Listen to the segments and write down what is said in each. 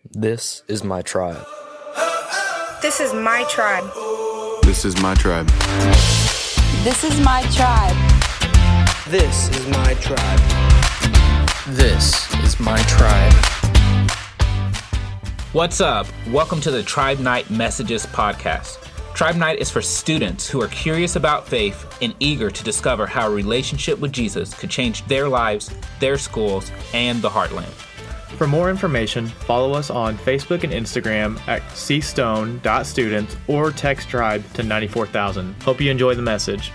This is my tribe. This is my tribe. This is my tribe. This is my tribe. This is my tribe. This is my tribe. What's up? Welcome to the Tribe Night Messages podcast. Tribe Night is for students who are curious about faith and eager to discover how a relationship with Jesus could change their lives, their schools, and the Heartland. For more information, follow us on Facebook and Instagram at cstone.students or text tribe to 94,000. Hope you enjoy the message.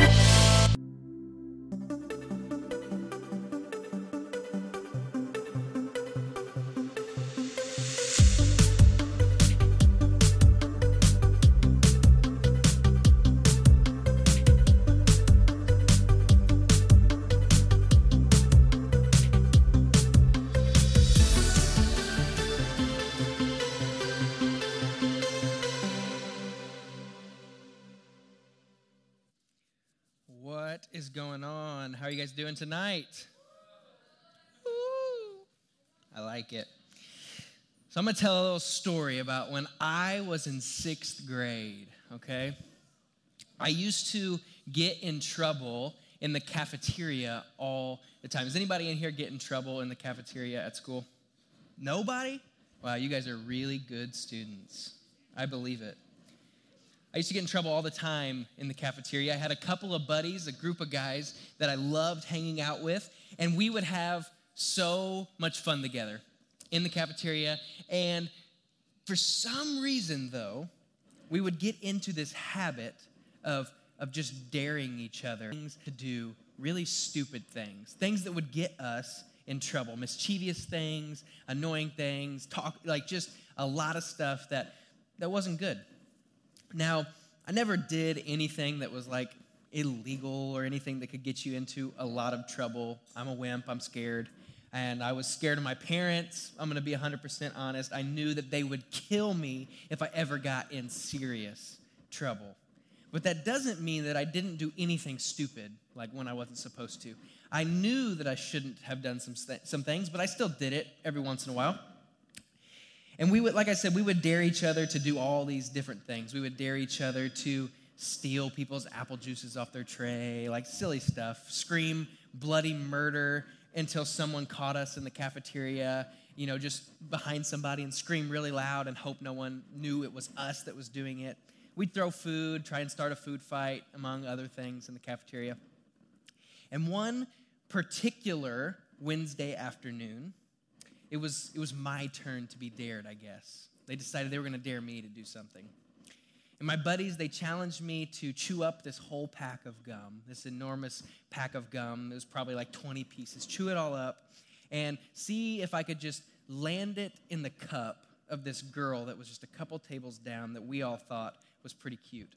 What is going on? How are you guys doing tonight? Woo. I like it. So I'm going to tell a little story about when I was in 6th grade, okay? I used to get in trouble in the cafeteria all the time. Does anybody in here get in trouble in the cafeteria at school? Nobody? Wow, you guys are really good students. I believe it. I used to get in trouble all the time in the cafeteria. I had a couple of buddies, a group of guys that I loved hanging out with, and we would have so much fun together in the cafeteria. And for some reason, though, we would get into this habit of just daring each other to do really stupid things that would get us in trouble, mischievous things, annoying things, just a lot of stuff that wasn't good. Now, I never did anything that was like illegal or anything that could get you into a lot of trouble. I'm a wimp, I'm scared, and I was scared of my parents. I'm gonna be 100% honest. I knew that they would kill me if I ever got in serious trouble. But that doesn't mean that I didn't do anything stupid, like when I wasn't supposed to. I knew that I shouldn't have done some things, but I still did it every once in a while. And we would, like I said, we would dare each other to do all these different things. We would dare each other to steal people's apple juices off their tray, like silly stuff, scream bloody murder until someone caught us in the cafeteria, just behind somebody and scream really loud and hope no one knew it was us that was doing it. We'd throw food, try and start a food fight, among other things in the cafeteria. And one particular Wednesday afternoon, it was my turn to be dared, I guess. They decided they were going to dare me to do something. And my buddies, they challenged me to chew up this whole pack of gum, this enormous pack of gum. It was probably like 20 pieces. Chew it all up and see if I could just land it in the cup of this girl that was just a couple tables down that we all thought was pretty cute.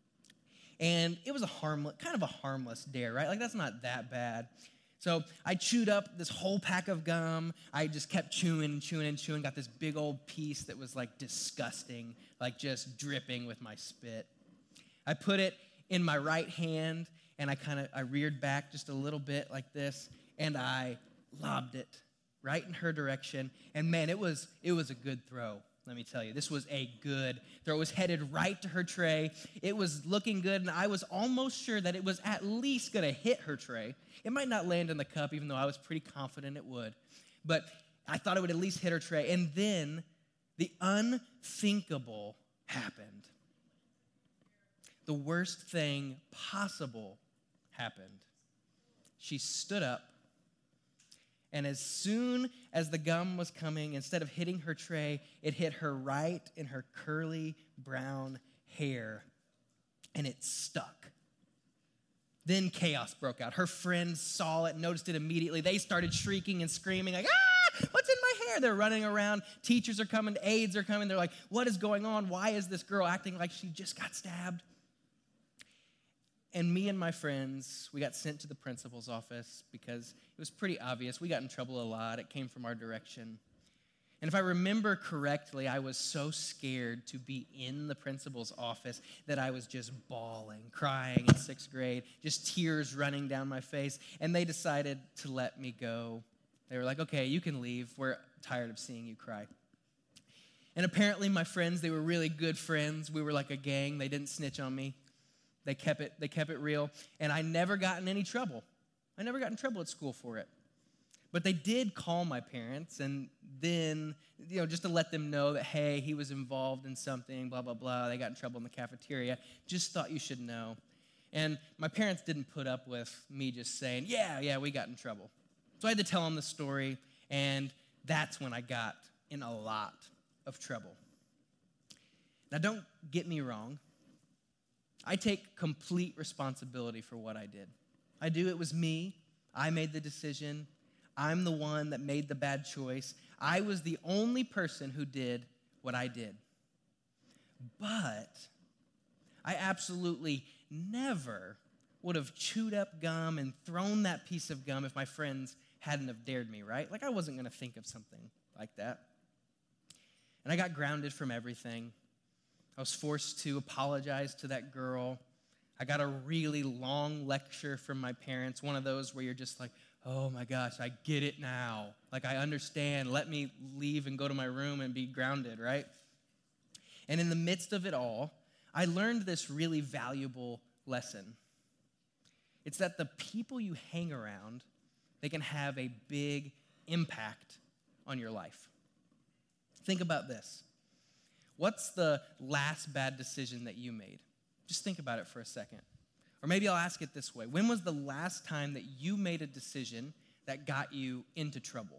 And it was kind of a harmless dare, right? Like, that's not that bad. So I chewed up this whole pack of gum. I just kept chewing, got this big old piece that was like disgusting, like just dripping with my spit. I put it in my right hand, and I reared back just a little bit like this, and I lobbed it right in her direction. And man, it was a good throw. Let me tell you, this was a good throw. It was headed right to her tray. It was looking good, and I was almost sure that it was at least going to hit her tray. It might not land in the cup, even though I was pretty confident it would. But I thought it would at least hit her tray. And then the unthinkable happened. The worst thing possible happened. She stood up, and as soon as the gum was coming, instead of hitting her tray, it hit her right in her curly brown hair, and it stuck. Then chaos broke out. Her friends saw it, noticed it immediately. They started shrieking and screaming like, "Ah, what's in my hair?" They're running around. Teachers are coming, aides are coming. They're like, "What is going on? Why is this girl acting like she just got stabbed?" And me and my friends, we got sent to the principal's office because it was pretty obvious. We got in trouble a lot. It came from our direction. And if I remember correctly, I was so scared to be in the principal's office that I was just bawling, crying in 6th grade, just tears running down my face. And they decided to let me go. They were like, "Okay, you can leave. We're tired of seeing you cry." And apparently my friends, they were really good friends. We were like a gang. They didn't snitch on me. They kept it real. And I never got in any trouble. I never got in trouble at school for it. But they did call my parents and then, just to let them know that, hey, he was involved in something, blah, blah, blah. They got in trouble in the cafeteria. Just thought you should know. And my parents didn't put up with me just saying, yeah, we got in trouble. So I had to tell them the story, and that's when I got in a lot of trouble. Now, don't get me wrong. I take complete responsibility for what I did. It was me. I made the decision. I'm the one that made the bad choice. I was the only person who did what I did. But I absolutely never would have chewed up gum and thrown that piece of gum if my friends hadn't have dared me, right? Like I wasn't going to think of something like that. And I got grounded from everything. I was forced to apologize to that girl. I got a really long lecture from my parents, one of those where you're just like, oh my gosh, I get it now. Like I understand. Let me leave and go to my room and be grounded, right? And in the midst of it all, I learned this really valuable lesson. It's that the people you hang around, they can have a big impact on your life. Think about this. What's the last bad decision that you made? Just think about it for a second. Or maybe I'll ask it this way. When was the last time that you made a decision that got you into trouble?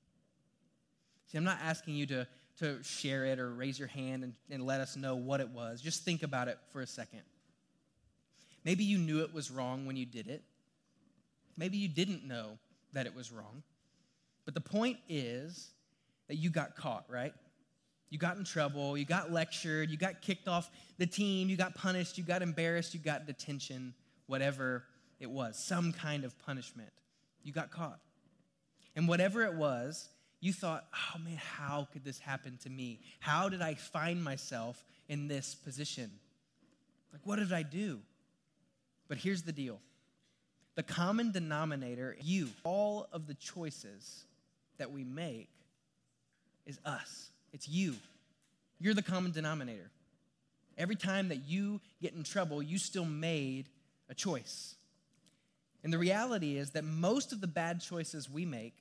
See, I'm not asking you to share it or raise your hand and let us know what it was. Just think about it for a second. Maybe you knew it was wrong when you did it. Maybe you didn't know that it was wrong. But the point is that you got caught, right? You got in trouble, you got lectured, you got kicked off the team, you got punished, you got embarrassed, you got detention, whatever it was, some kind of punishment. You got caught. And whatever it was, you thought, oh man, how could this happen to me? How did I find myself in this position? Like, what did I do? But here's the deal. The common denominator, you, all of the choices that we make is us. It's you. You're the common denominator. Every time that you get in trouble, you still made a choice. And the reality is that most of the bad choices we make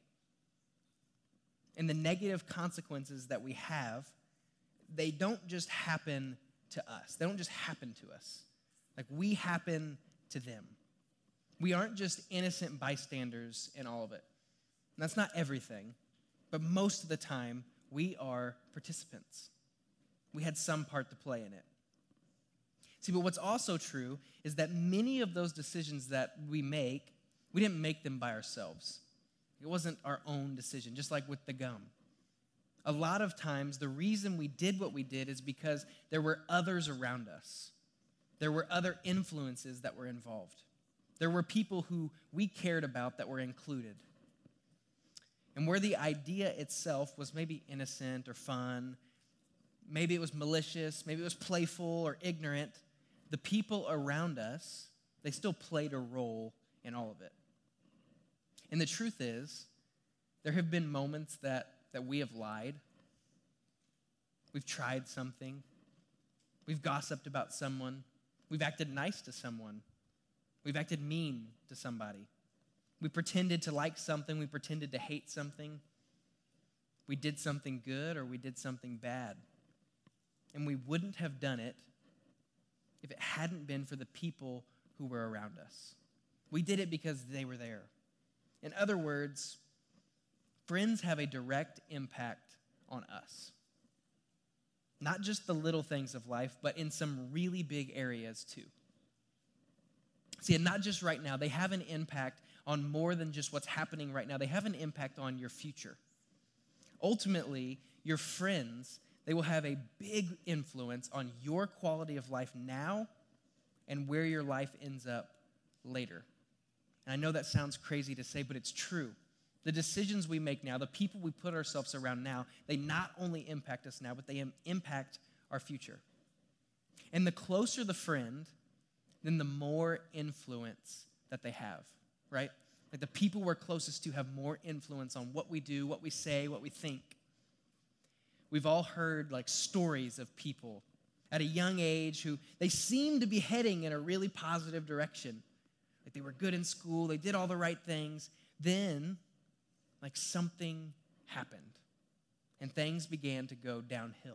and the negative consequences that we have, they don't just happen to us. They don't just happen to us. Like we happen to them. We aren't just innocent bystanders in all of it. And that's not everything, but most of the time, we are participants. We had some part to play in it. See, but what's also true is that many of those decisions that we make, we didn't make them by ourselves. It wasn't our own decision, just like with the gum. A lot of times, the reason we did what we did is because there were others around us. There were other influences that were involved. There were people who we cared about that were included. And where the idea itself was maybe innocent or fun, maybe it was malicious, maybe it was playful or ignorant, the people around us, they still played a role in all of it. And the truth is, there have been moments that we have lied. We've tried something. We've gossiped about someone. We've acted nice to someone. We've acted mean to somebody. We pretended to like something. We pretended to hate something. We did something good or we did something bad. And we wouldn't have done it if it hadn't been for the people who were around us. We did it because they were there. In other words, friends have a direct impact on us. Not just the little things of life, but in some really big areas too. See, and not just right now. They have an impact on more than just what's happening right now. They have an impact on your future. Ultimately, your friends, they will have a big influence on your quality of life now and where your life ends up later. And I know that sounds crazy to say, but it's true. The decisions we make now, the people we put ourselves around now, they not only impact us now, but they impact our future. And the closer the friend, then the more influence that they have, right? Like the people we're closest to have more influence on what we do, what we say, what we think. we've all heard like stories of people at a young age who they seem to be heading in a really positive direction. Like they were good in school, they did all the right things. Then, like something happened and things began to go downhill.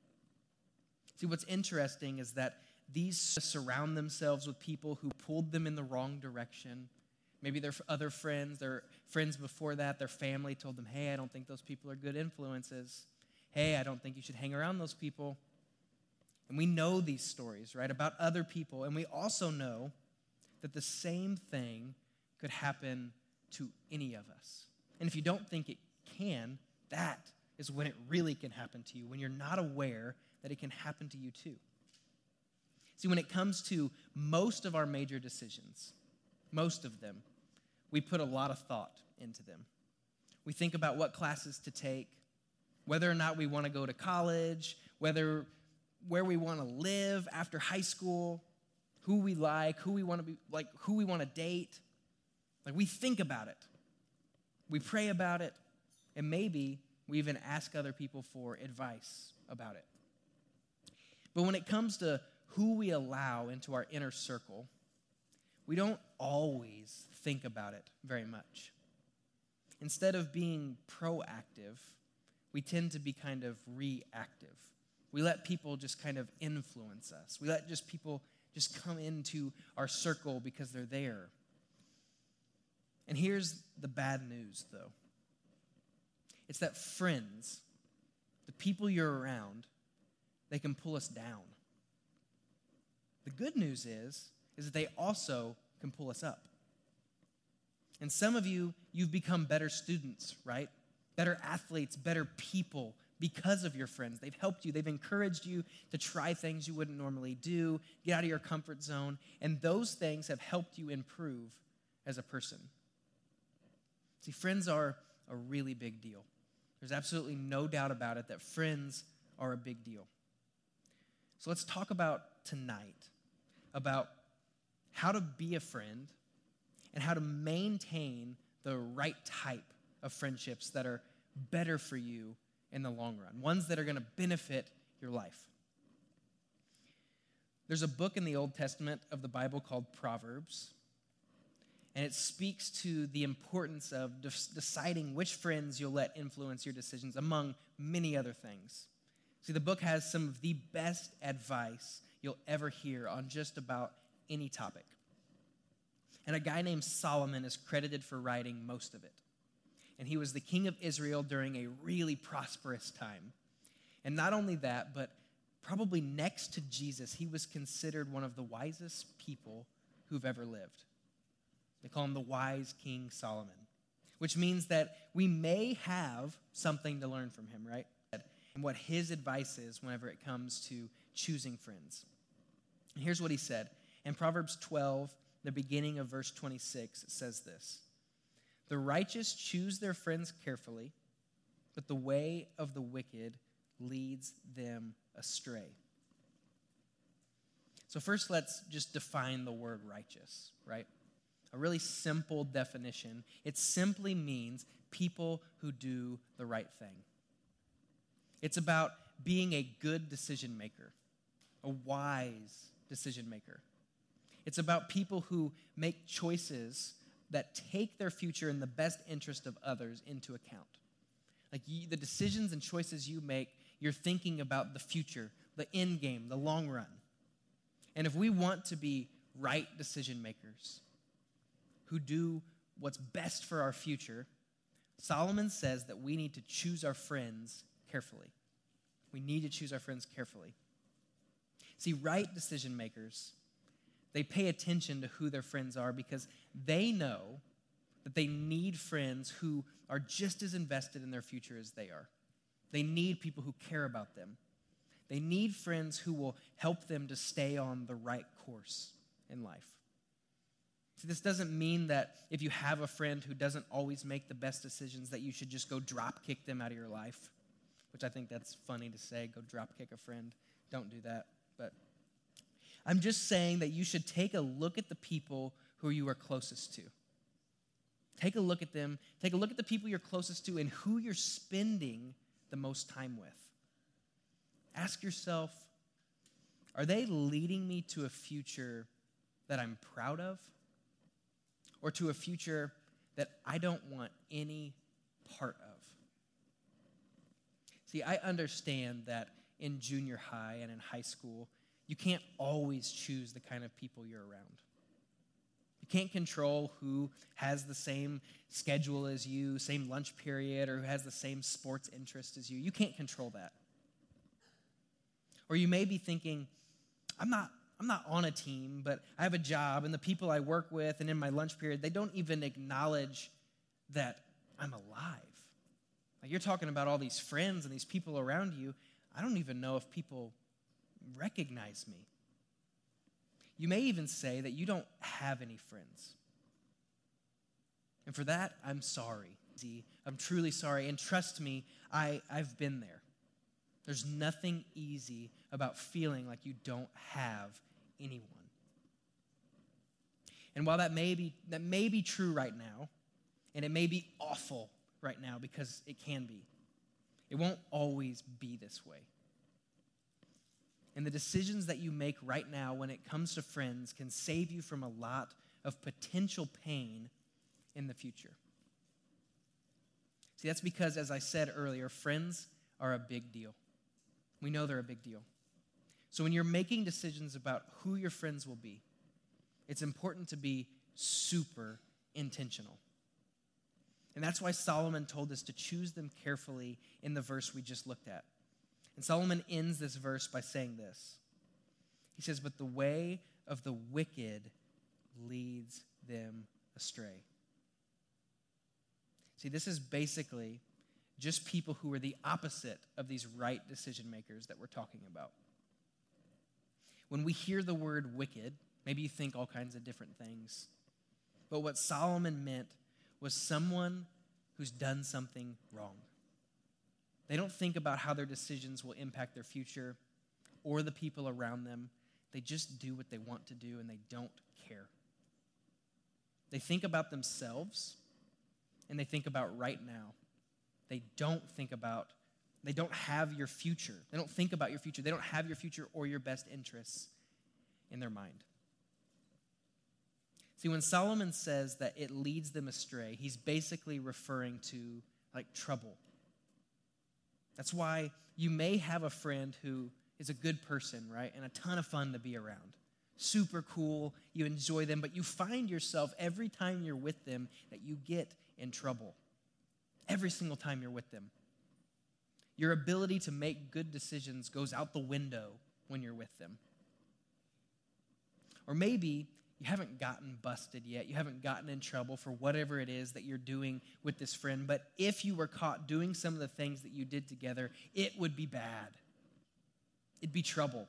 See, what's interesting is that these surround themselves with people who pulled them in the wrong direction. Maybe their other friends, their friends before that, their family told them, hey, I don't think those people are good influences. Hey, I don't think you should hang around those people. And we know these stories, right, about other people. And we also know that the same thing could happen to any of us. And if you don't think it can, that is when it really can happen to you, when you're not aware that it can happen to you too. See, when it comes to most of our major decisions, most of them, we put a lot of thought into them. We think about what classes to take, whether or not we want to go to college, where we want to live after high school, who we like, who we want to be like, who we want to date. Like we think about it. We pray about it, and maybe we even ask other people for advice about it. But when it comes to who we allow into our inner circle, we don't always think about it very much. Instead of being proactive, we tend to be kind of reactive. We let people just kind of influence us. We let just people just come into our circle because they're there. And here's the bad news, though. It's that friends, the people you're around, they can pull us down. The good news is that they also can pull us up. And some of you, you've become better students, right? Better athletes, better people because of your friends. They've helped you. They've encouraged you to try things you wouldn't normally do, get out of your comfort zone, and those things have helped you improve as a person. See, friends are a really big deal. There's absolutely no doubt about it that friends are a big deal. So let's talk about tonight, about how to be a friend and how to maintain the right type of friendships that are better for you in the long run, ones that are going to benefit your life. There's a book in the Old Testament of the Bible called Proverbs, and it speaks to the importance of deciding which friends you'll let influence your decisions, among many other things. See, the book has some of the best advice you'll ever hear on just about any topic. And a guy named Solomon is credited for writing most of it. And he was the king of Israel during a really prosperous time. And not only that, but probably next to Jesus, he was considered one of the wisest people who've ever lived. They call him the wise King Solomon, which means that we may have something to learn from him, right? And what his advice is whenever it comes to choosing friends. And here's what he said. In Proverbs 12, the beginning of verse 26, it says this: "The righteous choose their friends carefully, but the way of the wicked leads them astray." So first, let's just define the word righteous, right? A really simple definition. It simply means people who do the right thing. It's about being a good decision maker, a wise decision maker. It's about people who make choices that take their future and the best interest of others into account. Like the decisions and choices you make, you're thinking about the future, the end game, the long run. And if we want to be right decision makers who do what's best for our future, Solomon says that we need to choose our friends carefully. We need to choose our friends carefully. See, right decision makers, they pay attention to who their friends are because they know that they need friends who are just as invested in their future as they are. They need people who care about them. They need friends who will help them to stay on the right course in life. See, this doesn't mean that if you have a friend who doesn't always make the best decisions that you should just go drop kick them out of your life, which I think that's funny to say, go drop kick a friend. Don't do that. But I'm just saying that you should take a look at the people who you are closest to. Take a look at them. Take a look at the people you're closest to and who you're spending the most time with. Ask yourself, are they leading me to a future that I'm proud of, or to a future that I don't want any part of? See, I understand that in junior high and in high school, you can't always choose the kind of people you're around. You can't control who has the same schedule as you, same lunch period, or who has the same sports interest as you. You can't control that. Or you may be thinking, I'm not on a team, but I have a job, and the people I work with and in my lunch period, they don't even acknowledge that I'm alive. Like, you're talking about all these friends and these people around you. I don't even know if people recognize me. You may even say that you don't have any friends. And for that, I'm sorry. See, I'm truly sorry. And trust me, I've been there. There's nothing easy about feeling like you don't have anyone. And while that may be true right now, and it may be awful right now because it can be, it won't always be this way. And the decisions that you make right now when it comes to friends can save you from a lot of potential pain in the future. See, that's because, as I said earlier, friends are a big deal. We know they're a big deal. So when you're making decisions about who your friends will be, it's important to be super intentional. And that's why Solomon told us to choose them carefully in the verse we just looked at. And Solomon ends this verse by saying this. He says, "But the way of the wicked leads them astray." See, this is basically just people who are the opposite of these right decision makers that we're talking about. When we hear the word wicked, maybe you think all kinds of different things. But what Solomon meant was someone who's done something wrong. They don't think about how their decisions will impact their future or the people around them. They just do what they want to do, and they don't care. They think about themselves, and they think about right now. They don't have your future. They don't think about your future. They don't have your future or your best interests in their mind. See, when Solomon says that it leads them astray, he's basically referring to like trouble. That's why you may have a friend who is a good person, right? And a ton of fun to be around. Super cool, you enjoy them, but you find yourself every time you're with them that you get in trouble. Every single time you're with them. Your ability to make good decisions goes out the window when you're with them. Or maybe you haven't gotten busted yet. You haven't gotten in trouble for whatever it is that you're doing with this friend. But if you were caught doing some of the things that you did together, it would be bad. It'd be trouble.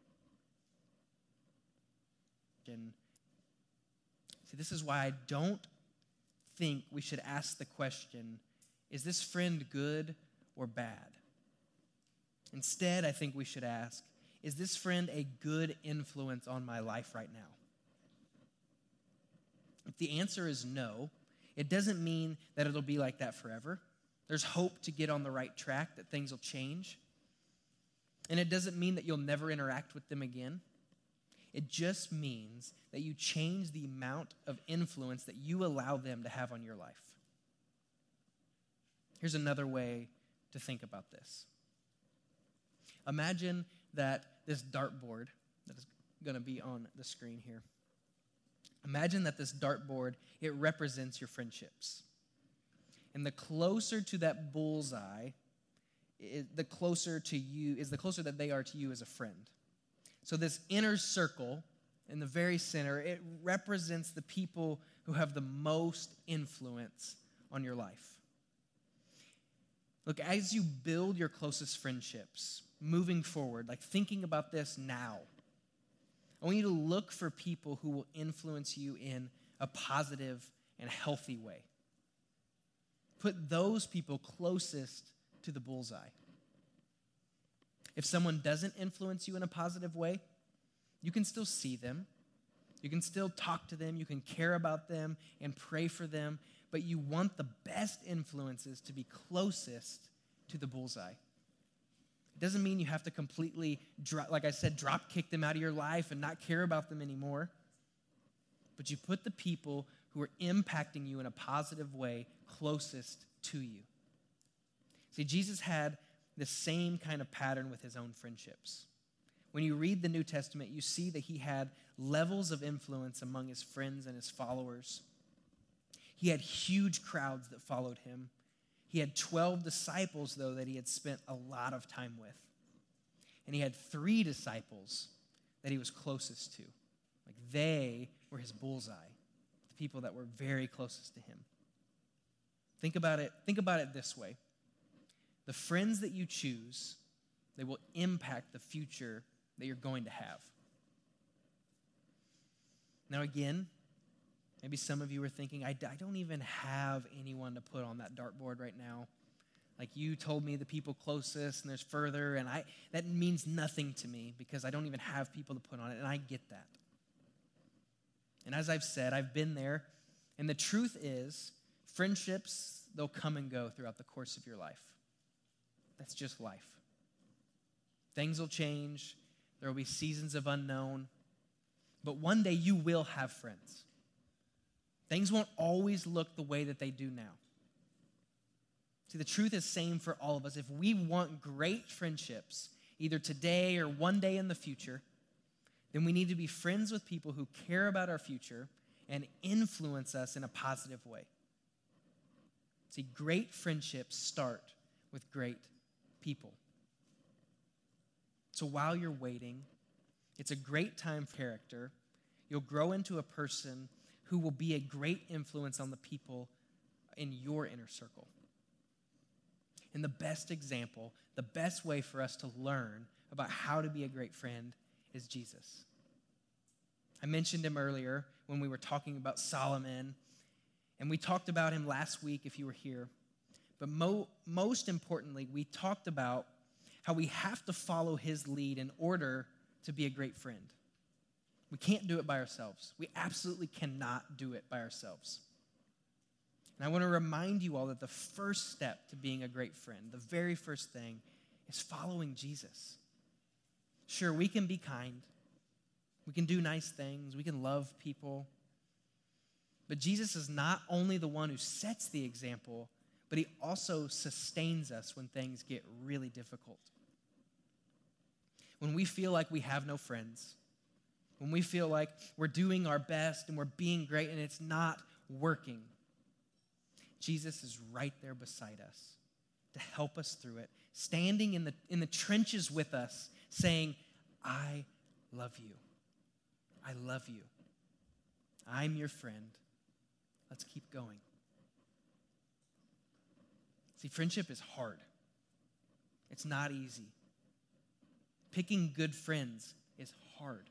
And see, this is why I don't think we should ask the question, is this friend good or bad? Instead, I think we should ask, is this friend a good influence on my life right now? If the answer is no, it doesn't mean that it'll be like that forever. There's hope to get on the right track, that things will change. And it doesn't mean that you'll never interact with them again. It just means that you change the amount of influence that you allow them to have on your life. Here's another way to think about this. Imagine that this dartboard that is going to be on the screen here. Imagine that this dartboard, it represents your friendships. And the closer to that bullseye, the closer that they are to you as a friend. So this inner circle in the very center, it represents the people who have the most influence on your life. Look, as you build your closest friendships, moving forward, like thinking about this now, I want you to look for people who will influence you in a positive and healthy way. Put those people closest to the bullseye. If someone doesn't influence you in a positive way, you can still see them. You can still talk to them. You can care about them and pray for them. But you want the best influences to be closest to the bullseye. It doesn't mean you have to completely, like I said, drop kick them out of your life and not care about them anymore. But you put the people who are impacting you in a positive way closest to you. See, Jesus had the same kind of pattern with his own friendships. When you read the New Testament, you see that he had levels of influence among his friends and his followers. He had huge crowds that followed him. He had 12 disciples, though, that he had spent a lot of time with. And he had 3 disciples that he was closest to. Like they were his bullseye, the people that were very closest to him. Think about it this way. The friends that you choose, they will impact the future that you're going to have. Now again, maybe some of you are thinking, I don't even have anyone to put on that dartboard right now. Like you told me the people closest and there's further, and that means nothing to me because I don't even have people to put on it, and I get that. And as I've said, I've been there, and the truth is, friendships, they'll come and go throughout the course of your life. That's just life. Things will change. There will be seasons of unknown. But one day you will have friends. Things won't always look the way that they do now. See, the truth is same for all of us. If we want great friendships, either today or one day in the future, then we need to be friends with people who care about our future and influence us in a positive way. See, great friendships start with great people. So while you're waiting, it's a great time for character. You'll grow into a person who will be a great influence on the people in your inner circle. And the best example, the best way for us to learn about how to be a great friend is Jesus. I mentioned him earlier when we were talking about Solomon, and we talked about him last week if you were here. But most importantly, we talked about how we have to follow his lead in order to be a great friend. We can't do it by ourselves. We absolutely cannot do it by ourselves. And I want to remind you all that the first step to being a great friend, the very first thing, is following Jesus. Sure, we can be kind. We can do nice things. We can love people. But Jesus is not only the one who sets the example, but he also sustains us when things get really difficult. When we feel like we have no friends, when we feel like we're doing our best and we're being great and it's not working, Jesus is right there beside us to help us through it, standing in the trenches with us, saying, I love you. I love you. I'm your friend. Let's keep going. See, friendship is hard. It's not easy. Picking good friends is hard.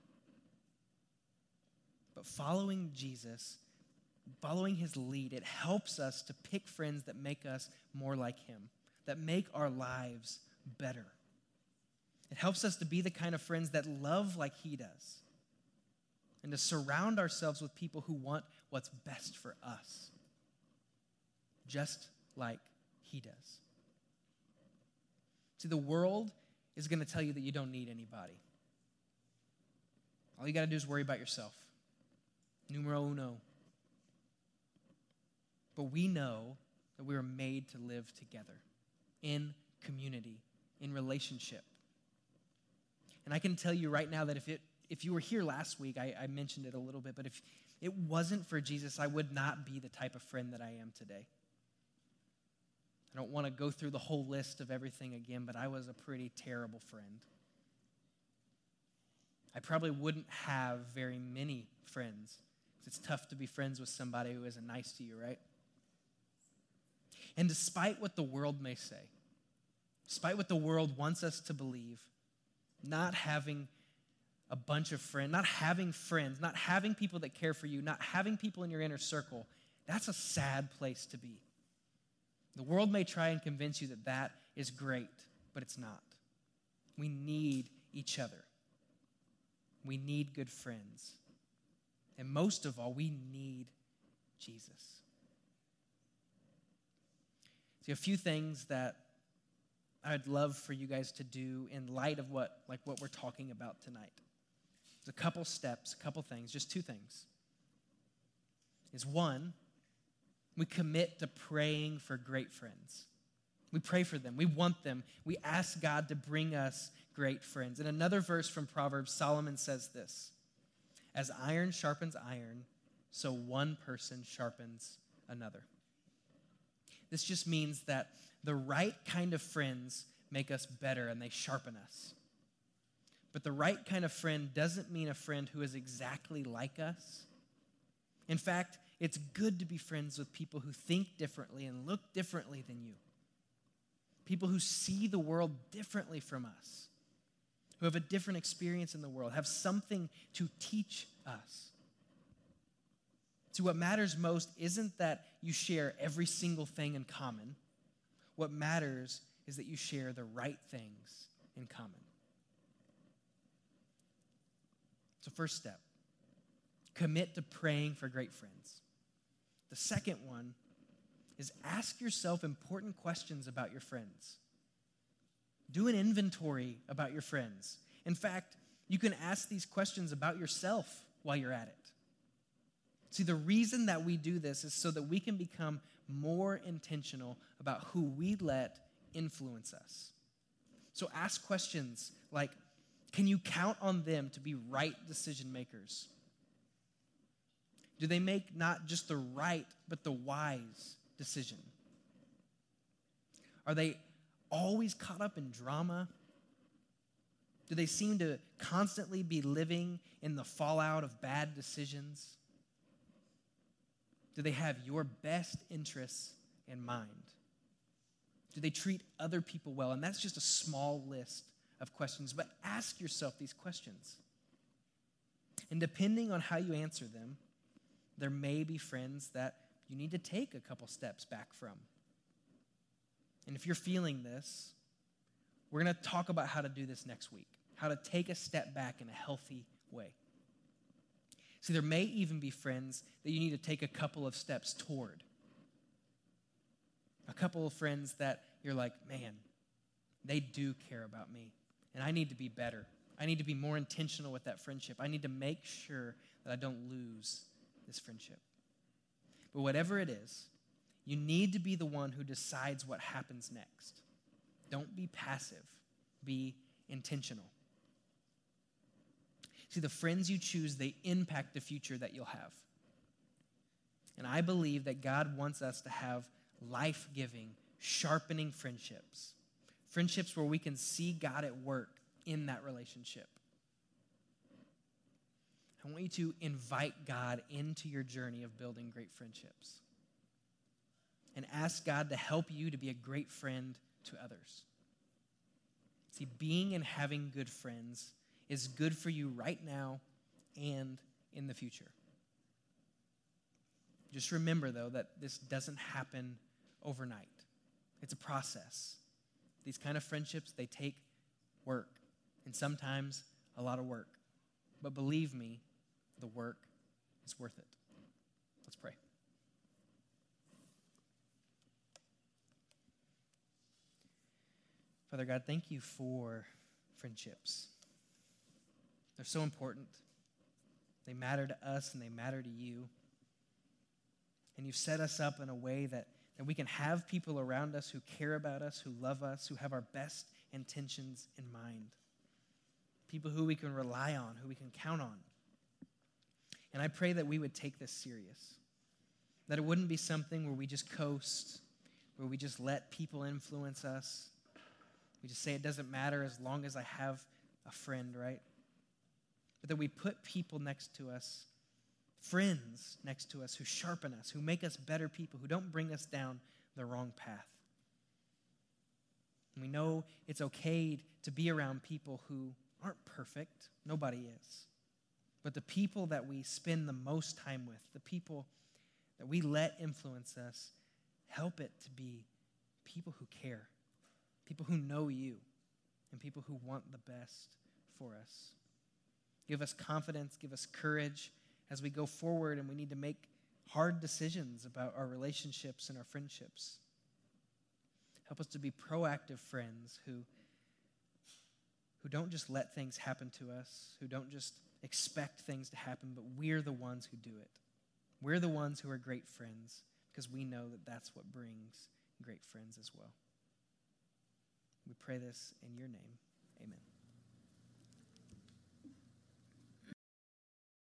But following Jesus, following his lead, it helps us to pick friends that make us more like him, that make our lives better. It helps us to be the kind of friends that love like he does, and to surround ourselves with people who want what's best for us, just like he does. See, the world is going to tell you that you don't need anybody. All you got to do is worry about yourself. Numero uno. But we know that we were made to live together in community, in relationship. And I can tell you right now that if you were here last week, I mentioned it a little bit, but if it wasn't for Jesus, I would not be the type of friend that I am today. I don't want to go through the whole list of everything again, but I was a pretty terrible friend. I probably wouldn't have very many friends. It's tough to be friends with somebody who isn't nice to you, right? And despite what the world may say, despite what the world wants us to believe, not having a bunch of friends, not having people that care for you, not having people in your inner circle, that's a sad place to be. The world may try and convince you that that is great, but it's not. We need each other. We need good friends. And most of all, we need Jesus. See, a few things that I'd love for you guys to do in light of what we're talking about tonight. There's a couple steps, a couple things, just two things. Is one, we commit to praying for great friends. We pray for them. We want them. We ask God to bring us great friends. In another verse from Proverbs, Solomon says this: as iron sharpens iron, so one person sharpens another. This just means that the right kind of friends make us better and they sharpen us. But the right kind of friend doesn't mean a friend who is exactly like us. In fact, it's good to be friends with people who think differently and look differently than you. People who see the world differently from us, who have a different experience in the world, have something to teach us. See, what matters most isn't that you share every single thing in common. What matters is that you share the right things in common. So first step, commit to praying for great friends. The second one is ask yourself important questions about your friends. Do an inventory about your friends. In fact, you can ask these questions about yourself while you're at it. See, the reason that we do this is so that we can become more intentional about who we let influence us. So ask questions like, can you count on them to be right decision makers? Do they make not just the right, but the wise decision? Are they always caught up in drama? Do they seem to constantly be living in the fallout of bad decisions? Do they have your best interests in mind? Do they treat other people well? And that's just a small list of questions, but ask yourself these questions. And depending on how you answer them, there may be friends that you need to take a couple steps back from. And if you're feeling this, we're going to talk about how to do this next week, how to take a step back in a healthy way. See, there may even be friends that you need to take a couple of steps toward. A couple of friends that you're like, man, they do care about me, and I need to be better. I need to be more intentional with that friendship. I need to make sure that I don't lose this friendship. But whatever it is, you need to be the one who decides what happens next. Don't be passive. Be intentional. See, the friends you choose, they impact the future that you'll have. And I believe that God wants us to have life-giving, sharpening friendships. Friendships where we can see God at work in that relationship. I want you to invite God into your journey of building great friendships. And ask God to help you to be a great friend to others. See, being and having good friends is good for you right now and in the future. Just remember, though, that this doesn't happen overnight. It's a process. These kind of friendships, they take work, and sometimes a lot of work. But believe me, the work is worth it. Let's pray. Father God, thank you for friendships. They're so important. They matter to us and they matter to you. And you've set us up in a way that we can have people around us who care about us, who love us, who have our best intentions in mind. People who we can rely on, who we can count on. And I pray that we would take this serious. That it wouldn't be something where we just coast, where we just let people influence us. We just say it doesn't matter as long as I have a friend, right? But that we put people next to us, friends next to us who sharpen us, who make us better people, who don't bring us down the wrong path. And we know it's okay to be around people who aren't perfect. Nobody is. But the people that we spend the most time with, the people that we let influence us, help it to be people who care, people who know you, and people who want the best for us. Give us confidence, give us courage as we go forward and we need to make hard decisions about our relationships and our friendships. Help us to be proactive friends who don't just let things happen to us, who don't just expect things to happen, but we're the ones who do it. We're the ones who are great friends because we know that that's what brings great friends as well. We pray this in your name. Amen.